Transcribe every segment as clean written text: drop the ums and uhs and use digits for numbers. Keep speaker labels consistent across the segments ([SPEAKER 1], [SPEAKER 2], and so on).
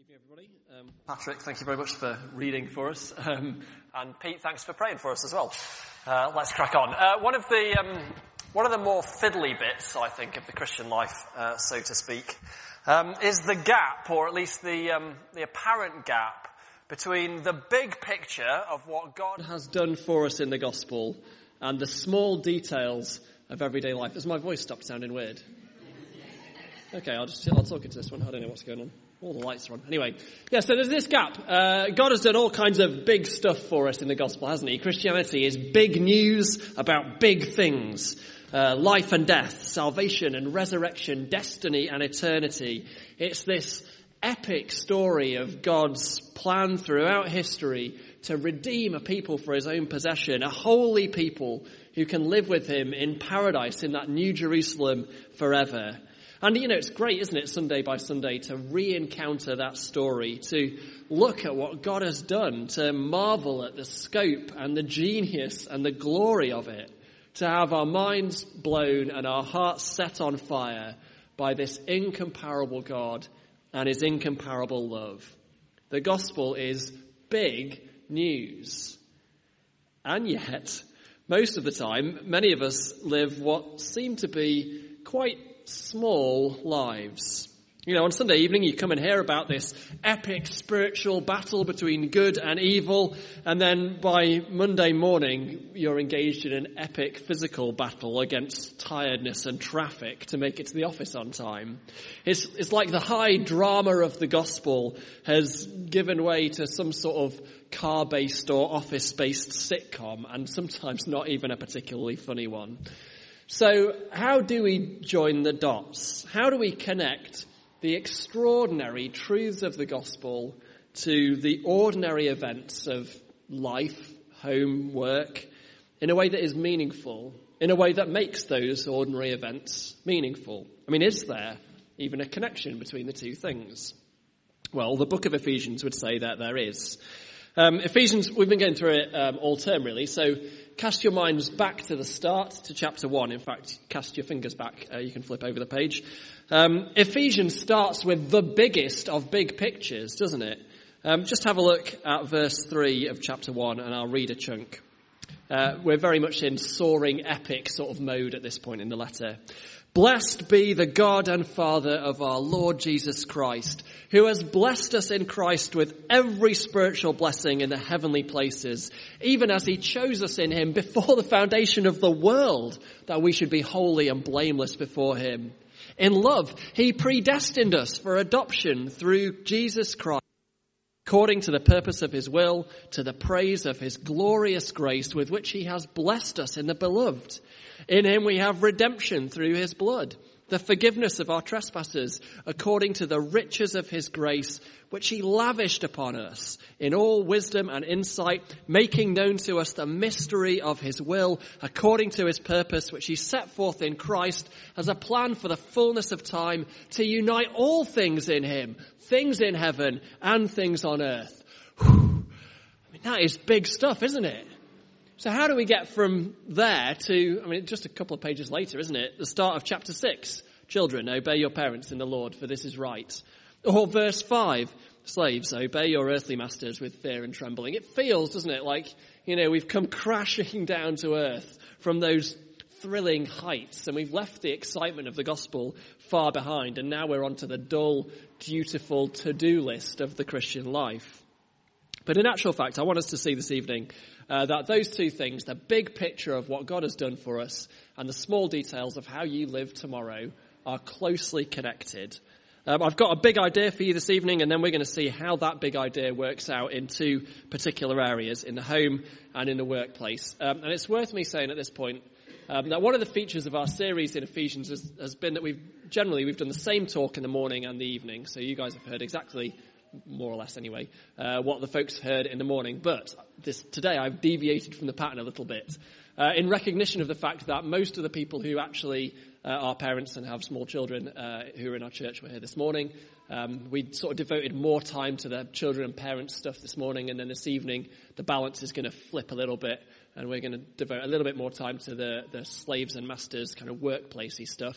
[SPEAKER 1] Good evening, everybody. Patrick, thank you very much for reading for us. And Pete, thanks for praying for us as well. Let's crack on. One of the more fiddly bits, I think, of the Christian life, so to speak, is the gap, or at least the apparent gap, between the big picture of what God has done for us in the gospel and the small details of everyday life. Has my voice stopped sounding weird? Okay, I'll talk into this one. I don't know what's going on. All the lights are on. Anyway, yeah, so there's this gap. God has done all kinds of big stuff for us in the gospel, hasn't he? Christianity is big news about big things. Life and death, salvation and resurrection, destiny and eternity. It's this epic story of God's plan throughout history to redeem a people for his own possession, a holy people who can live with him in paradise, in that new Jerusalem forever. And, it's great, isn't it, Sunday by Sunday, to re-encounter that story, to look at what God has done, to marvel at the scope and the genius and the glory of it, to have our minds blown and our hearts set on fire by this incomparable God and his incomparable love. The gospel is big news. And yet, most of the time, many of us live what seem to be quite small lives. On Sunday evening you come and hear about this epic spiritual battle between good and evil, and then by Monday morning you're engaged in an epic physical battle against tiredness and traffic to make it to the office on time. It's like the high drama of the gospel has given way to some sort of car-based or office-based sitcom, and sometimes not even a particularly funny one. So how do we join the dots? How do we connect the extraordinary truths of the gospel to the ordinary events of life, home, work, in a way that is meaningful, in a way that makes those ordinary events meaningful? Is there even a connection between the two things? Well, the book of Ephesians would say that there is. Ephesians, we've been going through it all term, really, so cast your minds back to the start, to chapter 1. In fact, cast your fingers back. You can flip over the page. Ephesians starts with the biggest of big pictures, doesn't it? Just have a look at verse 3 of chapter 1, and I'll read a chunk. We're very much in soaring epic sort of mode at this point in the letter. Blessed be the God and Father of our Lord Jesus Christ, who has blessed us in Christ with every spiritual blessing in the heavenly places, even as he chose us in him before the foundation of the world, that we should be holy and blameless before him. In love, he predestined us for adoption through Jesus Christ, according to the purpose of his will, to the praise of his glorious grace with which he has blessed us in the beloved. In him we have redemption through his blood, the forgiveness of our trespasses, according to the riches of his grace, which he lavished upon us in all wisdom and insight, making known to us the mystery of his will, according to his purpose, which he set forth in Christ as a plan for the fullness of time, to unite all things in him, things in heaven and things on earth. That is big stuff, isn't it? So how do we get from there to, just a couple of pages later, isn't it? The start of chapter 6. Children, obey your parents in the Lord, for this is right. Or verse 5. Slaves, obey your earthly masters with fear and trembling. It feels, doesn't it, like, we've come crashing down to earth from those thrilling heights, and we've left the excitement of the gospel far behind, and now we're onto the dull, dutiful to-do list of the Christian life. But in actual fact, I want us to see this evening that those two things, the big picture of what God has done for us and the small details of how you live tomorrow, are closely connected. I've got a big idea for you this evening, and then we're going to see how that big idea works out in two particular areas, in the home and in the workplace. And it's worth me saying at this point that one of the features of our series in Ephesians has been that we've done the same talk in the morning and the evening. So you guys have heard exactly, more or less anyway, what the folks heard in the morning. But today I've deviated from the pattern a little bit in recognition of the fact that most of the people who actually are parents and have small children who are in our church were here this morning. We sort of devoted more time to the children and parents stuff this morning, and then this evening the balance is going to flip a little bit, and we're going to devote a little bit more time to the slaves and masters kind of workplacey stuff.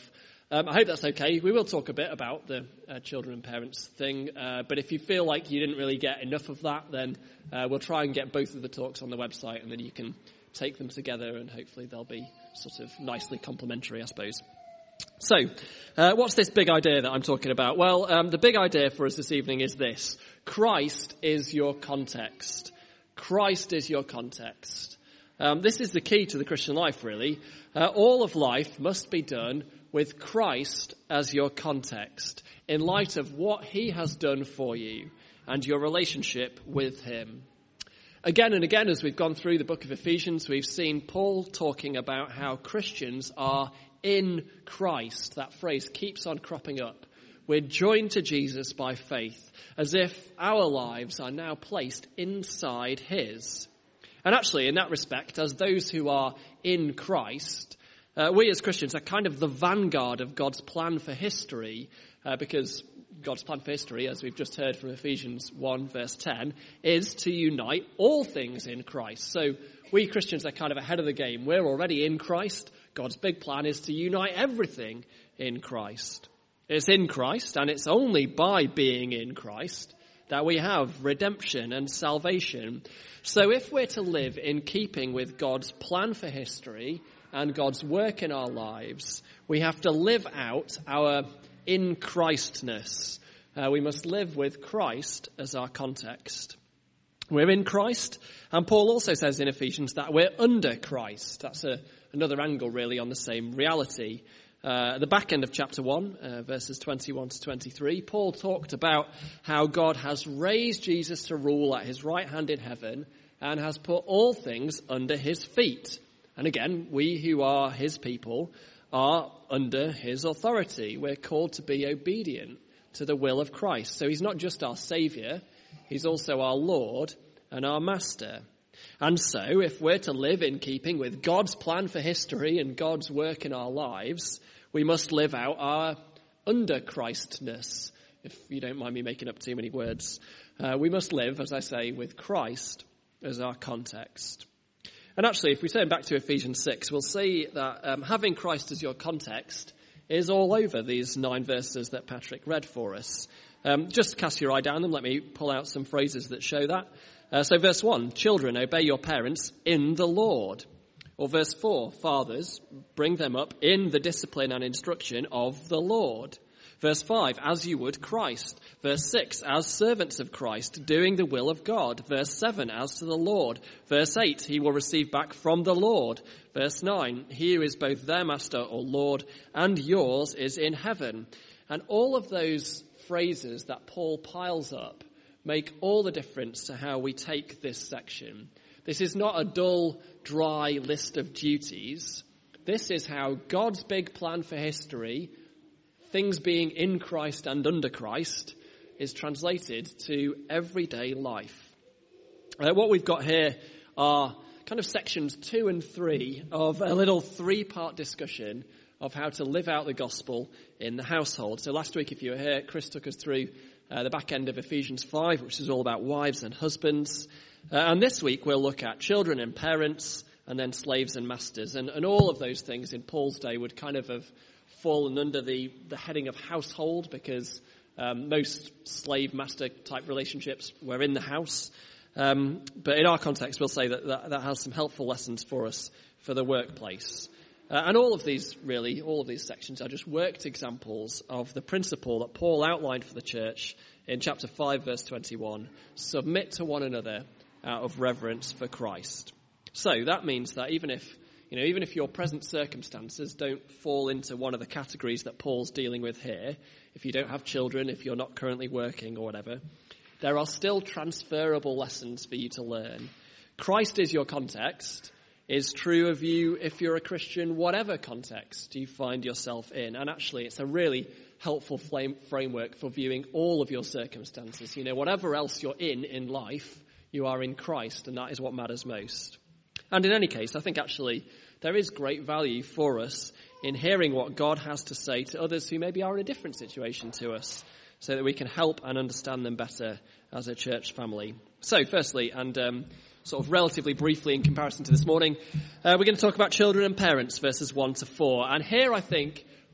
[SPEAKER 1] I hope that's okay. We will talk a bit about the children and parents thing, but if you feel like you didn't really get enough of that, then we'll try and get both of the talks on the website, and then you can take them together, and hopefully they'll be sort of nicely complementary, I suppose. So, what's this big idea that I'm talking about? Well, the big idea for us this evening is this. Christ is your context. Christ is your context. This is the key to the Christian life, really. All of life must be done with Christ as your context, in light of what he has done for you and your relationship with him. Again and again, as we've gone through the book of Ephesians, we've seen Paul talking about how Christians are in Christ. That phrase keeps on cropping up. We're joined to Jesus by faith, as if our lives are now placed inside his. And actually, in that respect, as those who are in Christ, we as Christians are kind of the vanguard of God's plan for history, because God's plan for history, as we've just heard from Ephesians 1 verse 10, is to unite all things in Christ. So we Christians are kind of ahead of the game. We're already in Christ. God's big plan is to unite everything in Christ. It's in Christ, and it's only by being in Christ that we have redemption and salvation. So if we're to live in keeping with God's plan for history and God's work in our lives, we have to live out our in Christness. We must live with Christ as our context. We're in Christ, and Paul also says in Ephesians that we're under Christ. That's another angle really on the same reality. At the back end of chapter 1, verses 21 to 23, Paul talked about how God has raised Jesus to rule at his right hand in heaven and has put all things under his feet. And again, we who are his people are under his authority. We're called to be obedient to the will of Christ. So he's not just our Saviour, he's also our Lord and our Master. And so, if we're to live in keeping with God's plan for history and God's work in our lives, we must live out our under Christness, if you don't mind me making up too many words. We must live, as I say, with Christ as our context. And actually, if we turn back to Ephesians 6, we'll see that having Christ as your context is all over these 9 verses that Patrick read for us. Just cast your eye down them. Let me pull out some phrases that show that. So verse 1, children, obey your parents in the Lord. Or verse 4, fathers, bring them up in the discipline and instruction of the Lord. Verse 5, as you would Christ. Verse 6, as servants of Christ, doing the will of God. Verse 7, as to the Lord. Verse 8, he will receive back from the Lord. Verse 9, he who is both their master or Lord and yours is in heaven. And all of those phrases that Paul piles up make all the difference to how we take this section. This is not a dull, dry list of duties. This is how God's big plan for history, things being in Christ and under Christ, is translated to everyday life. What we've got here are kind of sections 2 and 3 of a little 3-part discussion of how to live out the gospel in the household. So last week, if you were here, Chris took us through the back end of Ephesians 5, which is all about wives and husbands. And this week we'll look at children and parents, and then slaves and masters. And all of those things in Paul's day would kind of have fallen under the heading of household, because most slave-master type relationships were in the house. But in our context, we'll say that has some helpful lessons for us for the workplace. And all of these sections are just worked examples of the principle that Paul outlined for the church in chapter 5, verse 21. Submit to one another out of reverence for Christ. So that means that even if your present circumstances don't fall into one of the categories that Paul's dealing with here, if you don't have children, if you're not currently working or whatever, there are still transferable lessons for you to learn. Christ is your context is true of you if you're a Christian, whatever context you find yourself in. And actually, it's a really helpful framework for viewing all of your circumstances. Whatever else you're in life, you are in Christ, and that is what matters most. And in any case, I think actually there is great value for us in hearing what God has to say to others who maybe are in a different situation to us, so that we can help and understand them better as a church family. So firstly, and sort of relatively briefly in comparison to this morning, we're going to talk about children and parents, verses 1 to 4. And here I think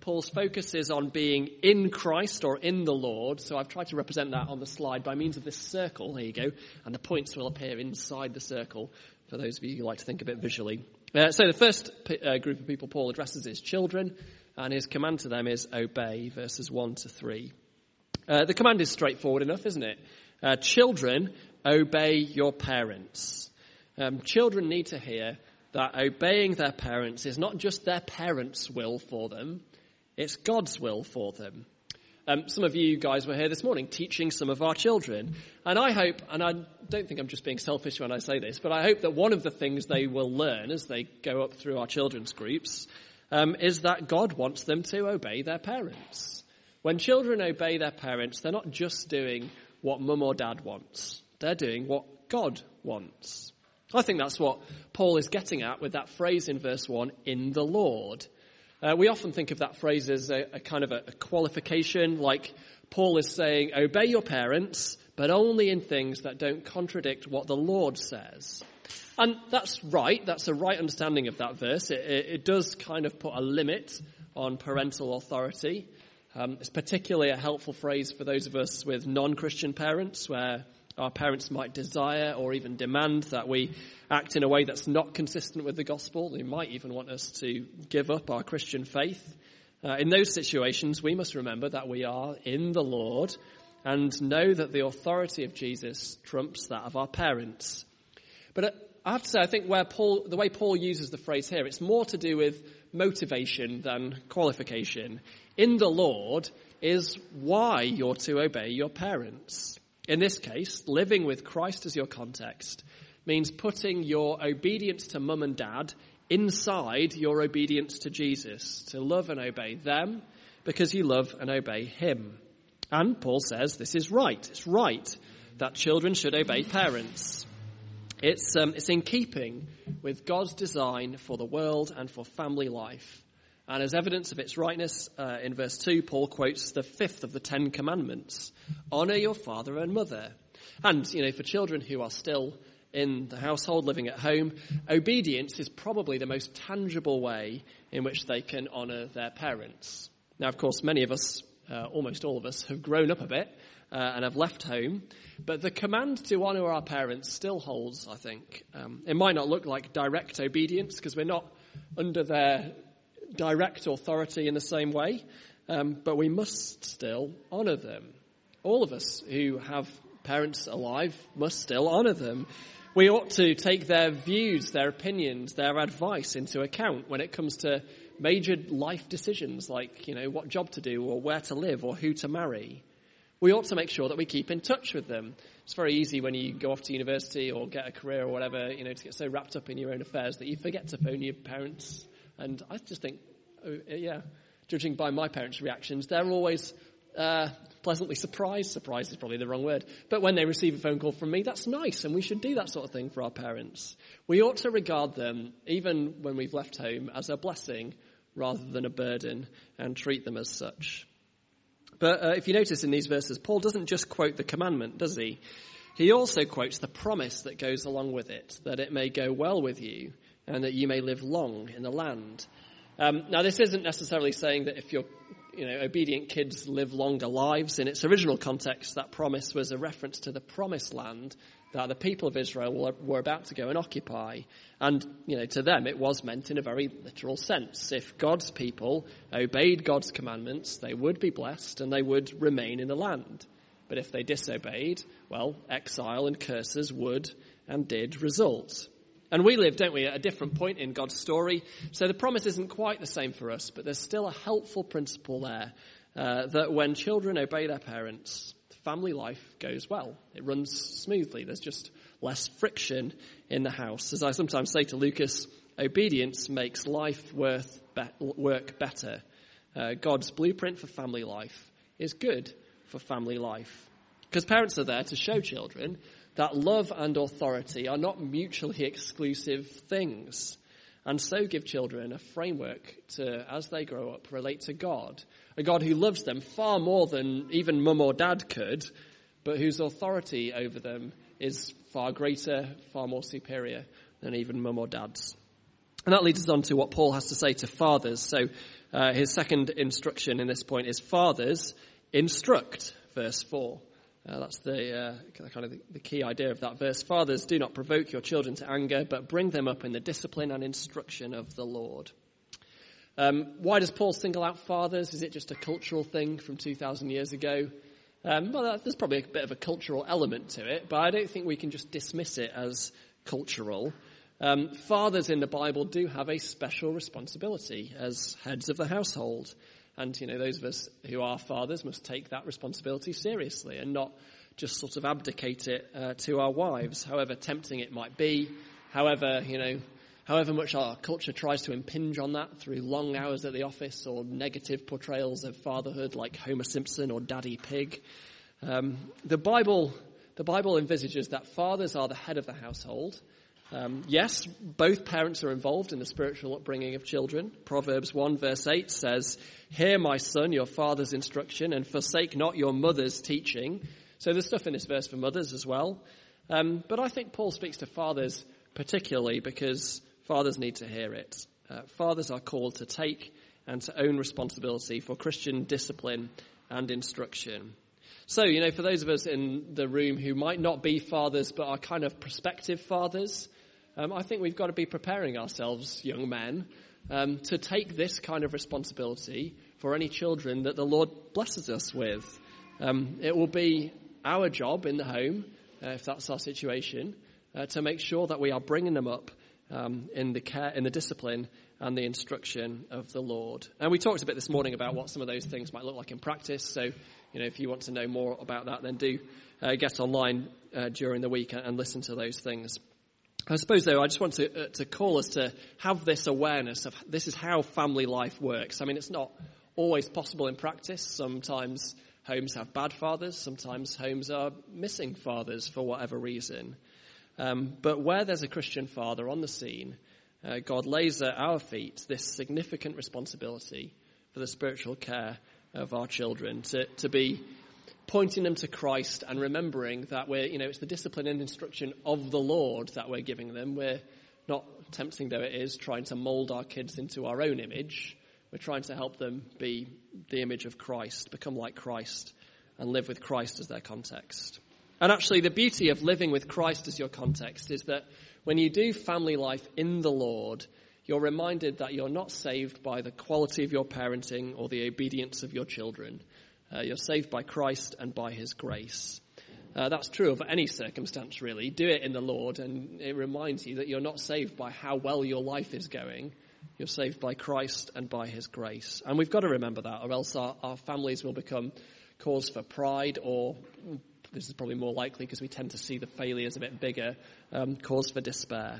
[SPEAKER 1] Paul's focus is on being in Christ or in the Lord. So I've tried to represent that on the slide by means of this circle. There you go. And the points will appear inside the circle for those of you who like to think a bit visually. So the first group of people Paul addresses is children, and his command to them is obey, verses 1 to 3. The command is straightforward enough, isn't it? Children, obey your parents. Children need to hear that obeying their parents is not just their parents' will for them, it's God's will for them. Some of you guys were here this morning teaching some of our children. And I hope, and I don't think I'm just being selfish when I say this, but I hope that one of the things they will learn as they go up through our children's groups is that God wants them to obey their parents. When children obey their parents, they're not just doing what mum or dad wants. They're doing what God wants. I think that's what Paul is getting at with that phrase in verse 1, in the Lord. We often think of that phrase as a kind of a qualification, like Paul is saying, obey your parents, but only in things that don't contradict what the Lord says. And that's right. That's a right understanding of that verse. It does kind of put a limit on parental authority. It's particularly a helpful phrase for those of us with non-Christian parents, where our parents might desire or even demand that we act in a way that's not consistent with the gospel. They might even want us to give up our Christian faith. In those situations, we must remember that we are in the Lord and know that the authority of Jesus trumps that of our parents. But I have to say, I think the way Paul uses the phrase here, it's more to do with motivation than qualification. In the Lord is why you're to obey your parents. In this case, living with Christ as your context means putting your obedience to mum and dad inside your obedience to Jesus, to love and obey them because you love and obey him. And Paul says this is right. It's right that children should obey parents. It's in keeping with God's design for the world and for family life. And as evidence of its rightness, in verse 2, Paul quotes the fifth of the 10 commandments. Honour your father and mother. And, for children who are still in the household, living at home, obedience is probably the most tangible way in which they can honour their parents. Now, of course, many of us, almost all of us, have grown up a bit and have left home. But the command to honour our parents still holds, I think. It might not look like direct obedience because we're not under their direct authority in the same way, but we must still honour them. All of us who have parents alive must still honour them. We ought to take their views, their opinions, their advice into account when it comes to major life decisions like, what job to do or where to live or who to marry. We ought to make sure that we keep in touch with them. It's very easy when you go off to university or get a career or whatever, to get so wrapped up in your own affairs that you forget to phone your parents. And I just think, judging by my parents' reactions, they're always pleasantly surprised. Surprised is probably the wrong word. But when they receive a phone call from me, that's nice, and we should do that sort of thing for our parents. We ought to regard them, even when we've left home, as a blessing rather than a burden, and treat them as such. But if you notice in these verses, Paul doesn't just quote the commandment, does he? He also quotes the promise that goes along with it, that it may go well with you and that you may live long in the land. Now, this isn't necessarily saying that if your obedient kids live longer lives. In its original context, that promise was a reference to the promised land that the people of Israel were about to go and occupy. And, to them, it was meant in a very literal sense. If God's people obeyed God's commandments, they would be blessed and they would remain in the land. But if they disobeyed, exile and curses would and did result. And we live, don't we, at a different point in God's story. So the promise isn't quite the same for us, but there's still a helpful principle there that when children obey their parents, family life goes well. It runs smoothly. There's just less friction in the house. As I sometimes say to Lucas, obedience makes life work better. God's blueprint for family life is good for family life. Because parents are there to show children that love and authority are not mutually exclusive things, and so give children a framework to, as they grow up, relate to God, a God who loves them far more than even mum or dad could, but whose authority over them is far greater, far more superior than even mum or dad's. And that leads us on to what Paul has to say to fathers. So his second instruction in this point is, fathers, instruct, verse 4. That's the key idea of that verse. Fathers, do not provoke your children to anger, but bring them up in the discipline and instruction of the Lord. Why does Paul single out fathers? Is it just a cultural thing from 2,000 years ago? Well, there's probably a bit of a cultural element to it, but I don't think we can just dismiss it as cultural. Fathers in the Bible do have a special responsibility as heads of the household. And, those of us who are fathers must take that responsibility seriously and not just sort of abdicate it to our wives, however tempting it might be, however much our culture tries to impinge on that through long hours at the office or negative portrayals of fatherhood like Homer Simpson or Daddy Pig. The Bible envisages that fathers are the head of the household. Yes, both parents are involved in the spiritual upbringing of children. Proverbs 1 verse 8 says, "Hear, my son, your father's instruction, and forsake not your mother's teaching." So there's stuff in this verse for mothers as well. But I think Paul speaks to fathers particularly because fathers need to hear it. Fathers are called to take and to own responsibility for Christian discipline and instruction. So, for those of us in the room who might not be fathers but are kind of prospective fathers, I think we've got to be preparing ourselves, young men, to take this kind of responsibility for any children that the Lord blesses us with. It will be our job in the home, if that's our situation, to make sure that we are bringing them up in the care, in the discipline and the instruction of the Lord. And we talked a bit this morning about what some of those things might look like in practice. So, if you want to know more about that, then do get online during the week and listen to those things. I suppose, though, I just want to call us to have this awareness of this is how family life works. I mean, it's not always possible in practice. Sometimes homes have bad fathers. Sometimes homes are missing fathers for whatever reason. But where there's a Christian father on the scene, God lays at our feet this significant responsibility for the spiritual care of our children, to be pointing them to Christ and remembering that it's the discipline and instruction of the Lord that we're giving them. We're not, tempting though it is, trying to mould our kids into our own image. We're trying to help them be the image of Christ, become like Christ, and live with Christ as their context. And actually, the beauty of living with Christ as your context is that when you do family life in the Lord, you're reminded that you're not saved by the quality of your parenting or the obedience of your children. You're saved by Christ and by his grace. That's true of any circumstance, really. Do it in the Lord, and it reminds you that you're not saved by how well your life is going. You're saved by Christ and by his grace. And we've got to remember that, or else our families will become cause for pride, or, this is probably more likely because we tend to see the failures a bit bigger, cause for despair.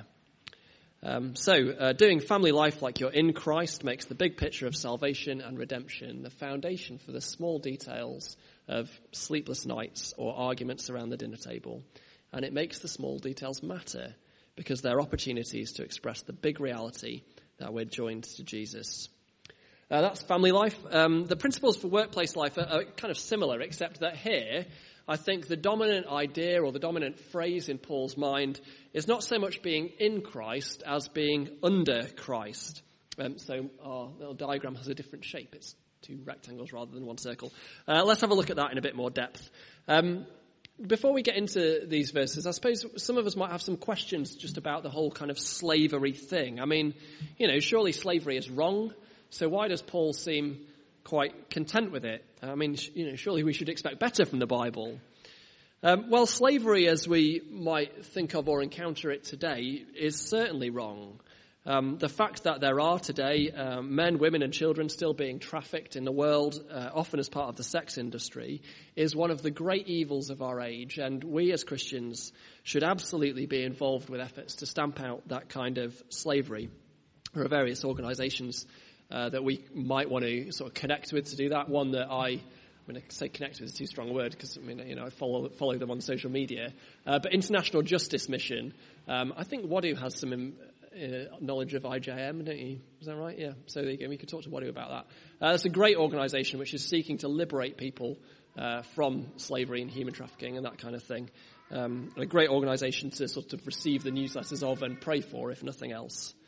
[SPEAKER 1] So doing family life like you're in Christ makes the big picture of salvation and redemption the foundation for the small details of sleepless nights or arguments around the dinner table. And it makes the small details matter because they're opportunities to express the big reality that we're joined to Jesus. That's family life. The principles for workplace life are kind of similar, except that here, I think the dominant idea or the dominant phrase in Paul's mind is not so much being in Christ as being under Christ. So our little diagram has a different shape. It's two rectangles rather than one circle. Let's have a look at that in a bit more depth. Before we get into these verses, I suppose some of us might have some questions just about the whole kind of slavery thing. I mean, surely slavery is wrong. So why does Paul seem quite content with it? I mean, surely we should expect better from the Bible. Well, slavery as we might think of or encounter it today is certainly wrong. The fact that there are today men, women and children still being trafficked in the world, often as part of the sex industry, is one of the great evils of our age. And we as Christians should absolutely be involved with efforts to stamp out that kind of slavery. There are various organisations that we might want to sort of connect with to do that. One that I'm going to say connect with is too strong a word because I follow them on social media. But International Justice Mission, I think Wadu has some knowledge of IJM, don't you? Is that right? Yeah. So there you go. We could talk to Wadu about that. It's a great organisation which is seeking to liberate people from slavery and human trafficking and that kind of thing. A great organisation to sort of receive the newsletters of and pray for, if nothing else.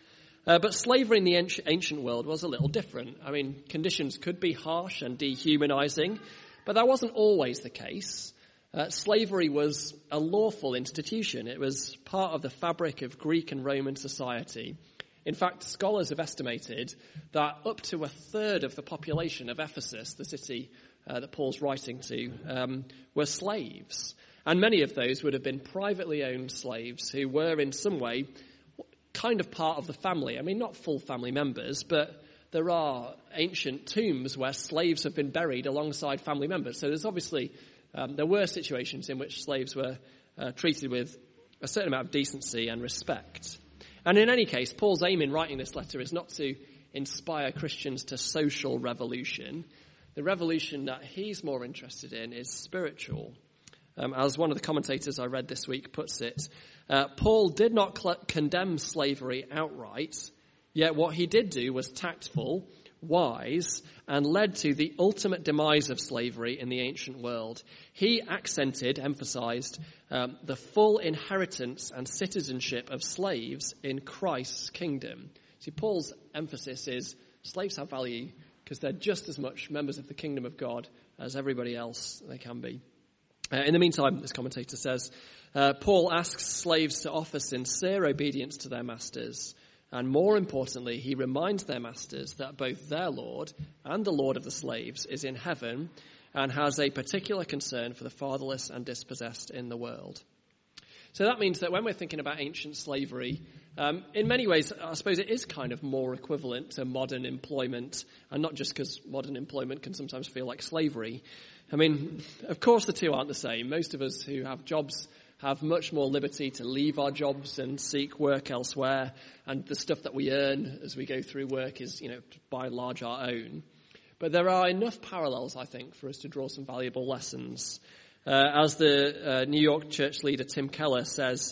[SPEAKER 1] But slavery in the ancient world was a little different. I mean, conditions could be harsh and dehumanizing, but that wasn't always the case. Slavery was a lawful institution. It was part of the fabric of Greek and Roman society. In fact, scholars have estimated that up to a third of the population of Ephesus, the city that Paul's writing to, were slaves. And many of those would have been privately owned slaves who were in some way kind of part of the family. I mean, not full family members, but there are ancient tombs where slaves have been buried alongside family members. So there's obviously, there were situations in which slaves were treated with a certain amount of decency and respect. And in any case, Paul's aim in writing this letter is not to inspire Christians to social revolution. The revolution that he's more interested in is spiritual. As one of the commentators I read this week puts it, Paul did not condemn slavery outright, yet what he did do was tactful, wise, and led to the ultimate demise of slavery in the ancient world. He emphasized the full inheritance and citizenship of slaves in Christ's kingdom. See, Paul's emphasis is slaves have value because they're just as much members of the kingdom of God as everybody else they can be. In the meantime, this commentator says, Paul asks slaves to offer sincere obedience to their masters. And more importantly, he reminds their masters that both their Lord and the Lord of the slaves is in heaven and has a particular concern for the fatherless and dispossessed in the world. So that means that when we're thinking about ancient slavery, in many ways, I suppose it is kind of more equivalent to modern employment, and not just because modern employment can sometimes feel like slavery. I mean, of course the two aren't the same. Most of us who have jobs have much more liberty to leave our jobs and seek work elsewhere, and the stuff that we earn as we go through work is, by and large our own. But there are enough parallels, I think, for us to draw some valuable lessons. As the New York church leader Tim Keller says,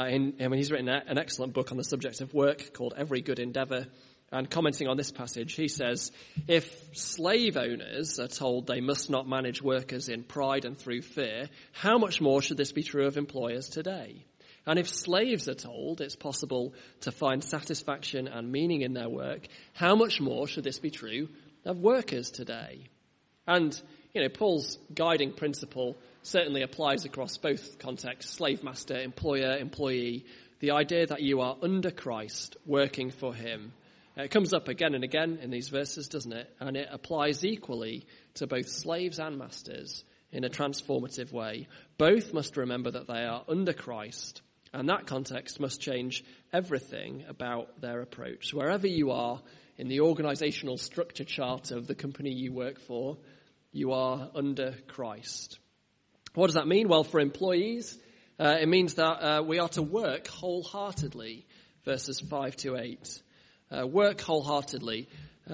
[SPEAKER 1] he's written an excellent book on the subject of work called Every Good Endeavour, and commenting on this passage, he says, if slave owners are told they must not manage workers in pride and through fear, how much more should this be true of employers today? And if slaves are told it's possible to find satisfaction and meaning in their work, how much more should this be true of workers today? And, Paul's guiding principle certainly applies across both contexts, slave master, employer, employee, the idea that you are under Christ, working for him. It comes up again and again in these verses, doesn't it? And it applies equally to both slaves and masters in a transformative way. Both must remember that they are under Christ, and that context must change everything about their approach. Wherever you are in the organizational structure chart of the company you work for, you are under Christ. What does that mean? Well, for employees, it means that we are to work wholeheartedly, verses 5 to 8. Work wholeheartedly.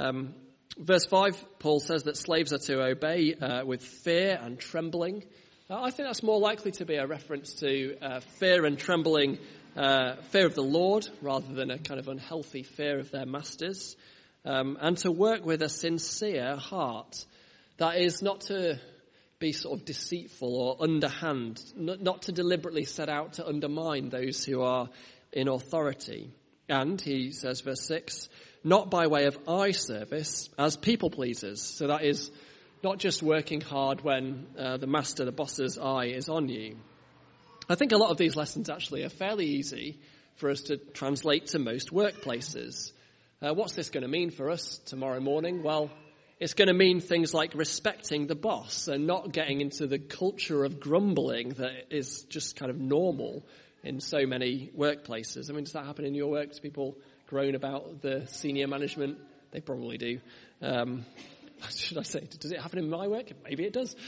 [SPEAKER 1] Verse 5, Paul says that slaves are to obey with fear and trembling. I think that's more likely to be a reference to fear and trembling, fear of the Lord, rather than a kind of unhealthy fear of their masters. And to work with a sincere heart. That is not to be sort of deceitful or underhand, not to deliberately set out to undermine those who are in authority. And, he says, verse 6, not by way of eye service as people pleasers. So that is not just working hard when the master, the boss's eye is on you. I think a lot of these lessons actually are fairly easy for us to translate to most workplaces. What's this going to mean for us tomorrow morning? Well, it's going to mean things like respecting the boss and not getting into the culture of grumbling that is just kind of normal in so many workplaces. I mean, does that happen in your work? Do people groan about the senior management? They probably do. Should I say, does it happen in my work? Maybe it does.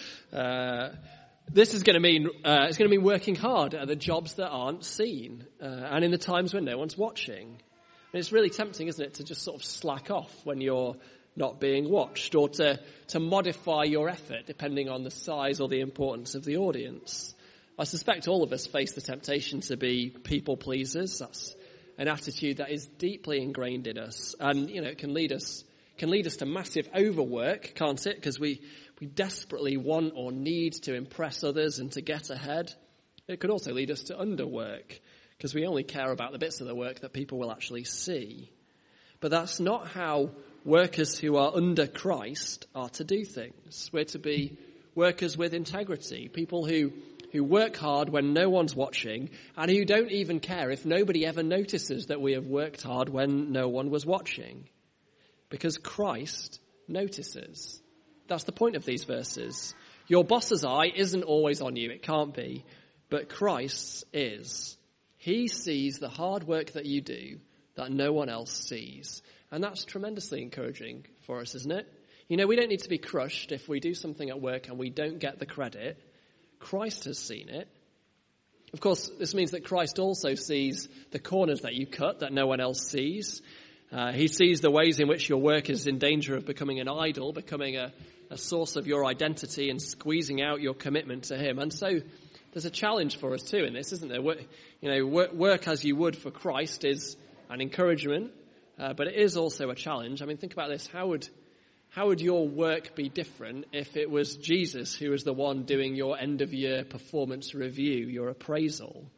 [SPEAKER 1] This is going to mean, it's going to mean working hard at the jobs that aren't seen, and in the times when no one's watching. And it's really tempting, isn't it, to just sort of slack off when you're not being watched, or to modify your effort depending on the size or the importance of the audience. I suspect all of us face the temptation to be people pleasers. That's an attitude that is deeply ingrained in us, and it can lead us to massive overwork, can't it? Because we desperately want or need to impress others and to get ahead. It could also lead us to underwork, because we only care about the bits of the work that people will actually see.
[SPEAKER 2] But that's not how workers who are under Christ are to do things. We're to be workers with integrity, people who work hard when no one's watching, and who don't even care if nobody ever notices that we have worked hard when no one was watching. Because Christ notices. That's the point of these verses. Your boss's eye isn't always on you, it can't be, but Christ's is. He sees the hard work that you do that no one else sees. And that's tremendously encouraging for us, isn't it? You know, we don't need to be crushed if we do something at work and we don't get the credit. Christ has seen it. Of course, this means that Christ also sees the corners that you cut that no one else sees. He sees the ways in which your work is in danger of becoming an idol, becoming a source of your identity and squeezing out your commitment to him. And so there's a challenge for us too in this, isn't there? Work as you would for Christ is an encouragement, but it is also a challenge. I mean, think about this. How would your work be different if it was Jesus who was the one doing your end-of-year performance review, your appraisal?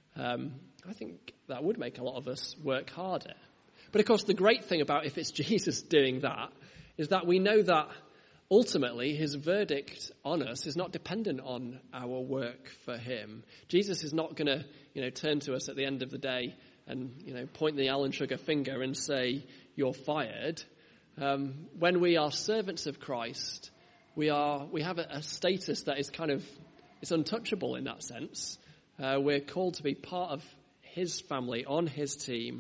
[SPEAKER 2] I think that would make a lot of us work harder. But of course, the great thing about if it's Jesus doing that is that we know that ultimately his verdict on us is not dependent on our work for him. Jesus is not going to, turn to us at the end of the day and, point the Alan Sugar finger and say, you're fired. When we are servants of Christ, we have a status that is it's untouchable in that sense. We're called to be part of his family, on his team.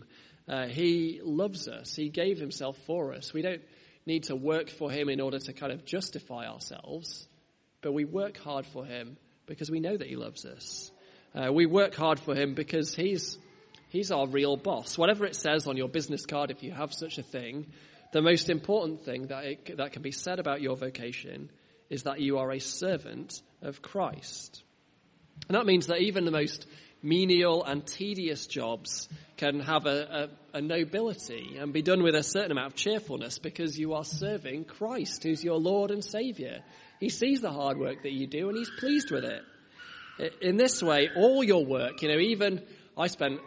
[SPEAKER 2] He loves us. He gave himself for us. We don't need to work for him in order to justify ourselves, but we work hard for him because we know that he loves us. We work hard for him because he's our real boss. Whatever it says on your business card, if you have such a thing, the most important thing that can be said about your vocation is that you are a servant of Christ. And that means that even the most menial and tedious jobs can have a nobility and be done with a certain amount of cheerfulness because you are serving Christ, who's your Lord and Saviour. He sees the hard work that you do and he's pleased with it. In this way, all your work, even I spent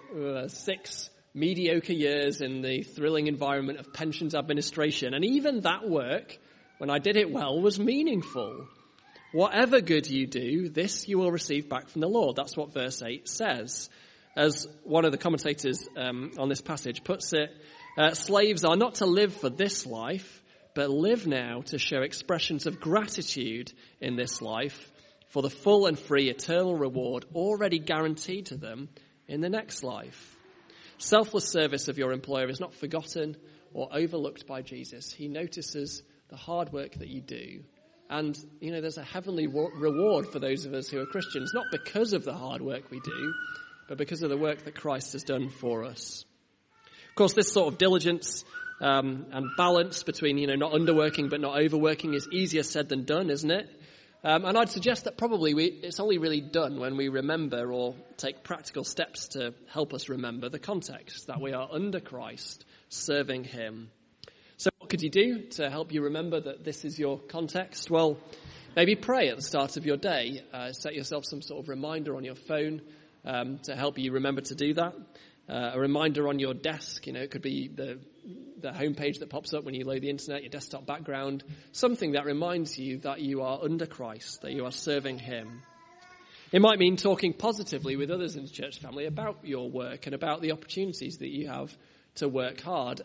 [SPEAKER 2] 6 mediocre years in the thrilling environment of pensions administration, and even that work, when I did it well, was meaningful. Whatever good you do, this you will receive back from the Lord. That's what verse 8 says. As one of the commentators on this passage puts it, slaves are not to live for this life, but live now to show expressions of gratitude in this life for the full and free eternal reward already guaranteed to them in the next life. Selfless service of your employer is not forgotten or overlooked by Jesus. He notices the hard work that you do. And, there's a heavenly reward for those of us who are Christians, not because of the hard work we do, but because of the work that Christ has done for us. Of course, this sort of diligence and balance between, not underworking but not overworking is easier said than done, isn't it? And I'd suggest that probably it's only really done when we remember or take practical steps to help us remember the context, that we are under Christ, serving him. So what could you do to help you remember that this is your context? Well, maybe pray at the start of your day. Set yourself some sort of reminder on your phone to help you remember to do that. A reminder on your desk, it could be the homepage that pops up when you load the internet, your desktop background, something that reminds you that you are under Christ, that you are serving him. It might mean talking positively with others in the church family about your work and about the opportunities that you have to work hard.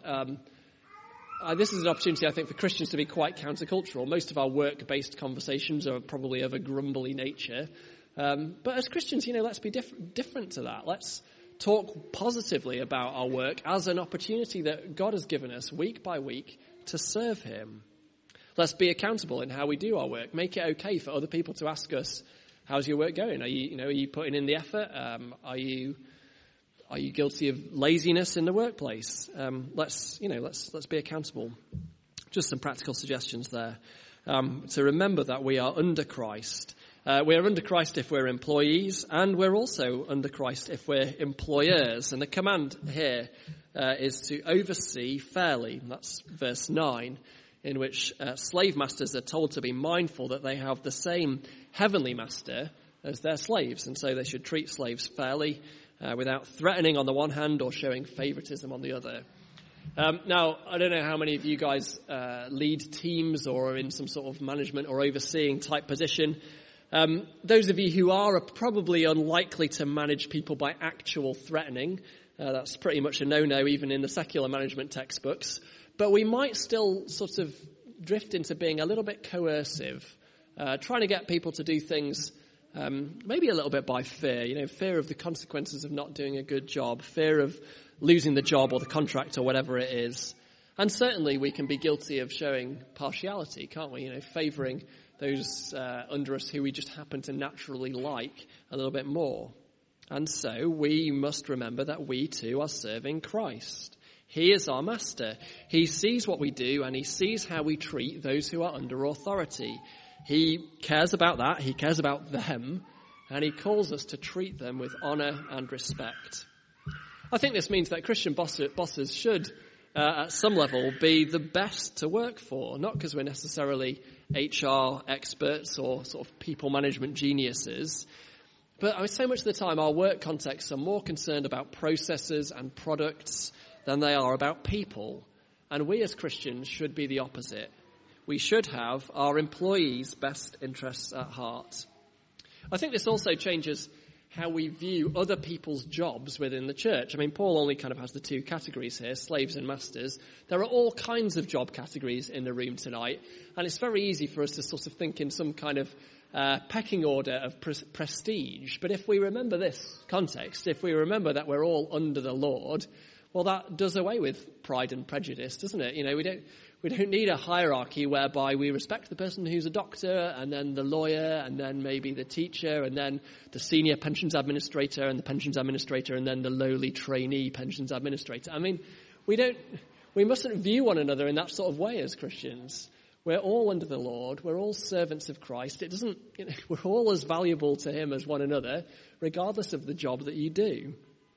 [SPEAKER 2] This is an opportunity, I think, for Christians to be quite countercultural. Most of our work-based conversations are probably of a grumbly nature. But as Christians, let's be different to that. Let's talk positively about our work as an opportunity that God has given us week by week to serve him. Let's be accountable in how we do our work. Make it okay for other people to ask us, how's your work going? Are you putting in the effort? Are you guilty of laziness in the workplace? Let's be accountable. Just some practical suggestions there. To remember that we are under Christ. We are under Christ if we're employees, and we're also under Christ if we're employers. And the command here is to oversee fairly. That's verse 9, in which slave masters are told to be mindful that they have the same heavenly master as their slaves, and so they should treat slaves fairly, without threatening on the one hand or showing favoritism on the other. Now, I don't know how many of you guys lead teams or are in some sort of management or overseeing type position. Those of you who are probably unlikely to manage people by actual threatening. That's pretty much a no-no even in the secular management textbooks. But we might still sort of drift into being a little bit coercive, trying to get people to do things maybe a little bit by fear, fear of the consequences of not doing a good job, fear of losing the job or the contract or whatever it is. And certainly we can be guilty of showing partiality, can't we? Favouring those under us who we just happen to naturally like a little bit more. And so we must remember that we too are serving Christ. He is our master. He sees what we do and he sees how we treat those who are under authority. He cares about that. He cares about them. And he calls us to treat them with honour and respect. I think this means that Christian bosses should, at some level, be the best to work for. Not because we're necessarily HR experts or sort of people management geniuses. But so much of the time our work contexts are more concerned about processes and products than they are about people. And we as Christians should be the opposite. We should have our employees' best interests at heart. I think this also changes how we view other people's jobs within the church. I mean, Paul only kind of has the two categories here, slaves and masters. There are all kinds of job categories in the room tonight, and it's very easy for us to sort of think in some kind of pecking order of prestige. But if we remember this context, if we remember that we're all under the Lord, well, that does away with pride and prejudice, doesn't it? We don't need a hierarchy whereby we respect the person who's a doctor and then the lawyer and then maybe the teacher and then the senior pensions administrator and the pensions administrator and then the lowly trainee pensions administrator. I mean, we mustn't view one another in that sort of way as Christians. We're all under the Lord. We're all servants of Christ. We're all as valuable to him as one another, regardless of the job that you do.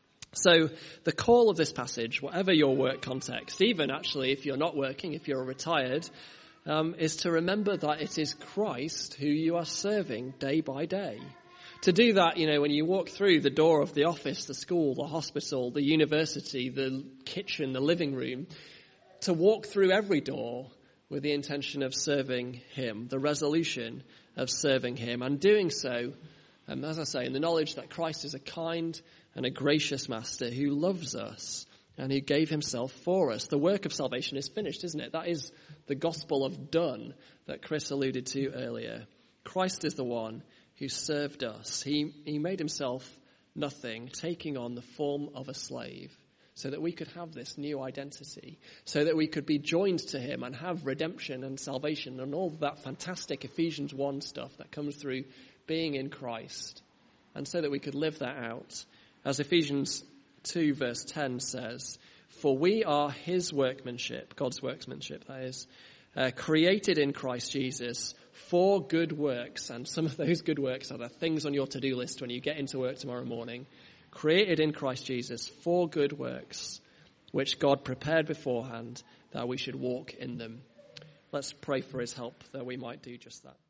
[SPEAKER 2] So the call of this passage, whatever your work context, even actually if you're not working, if you're retired, is to remember that it is Christ who you are serving day by day. To do that, when you walk through the door of the office, the school, the hospital, the university, the kitchen, the living room, to walk through every door with the intention of serving him, the resolution of serving him, and doing so, as I say, in the knowledge that Christ is a kind and a gracious master who loves us and who gave himself for us. The work of salvation is finished, isn't it? That is the gospel of done that Chris alluded to earlier. Christ is the one who served us. He made himself nothing, taking on the form of a slave so that we could have this new identity, so that we could be joined to him and have redemption and salvation and all that fantastic Ephesians 1 stuff that comes through being in Christ, and so that we could live that out. As Ephesians 2 verse 10 says, for we are his workmanship, God's workmanship that is, created in Christ Jesus for good works. And some of those good works are the things on your to-do list when you get into work tomorrow morning. Created in Christ Jesus for good works, which God prepared beforehand that we should walk in them. Let's pray for his help that we might do just that.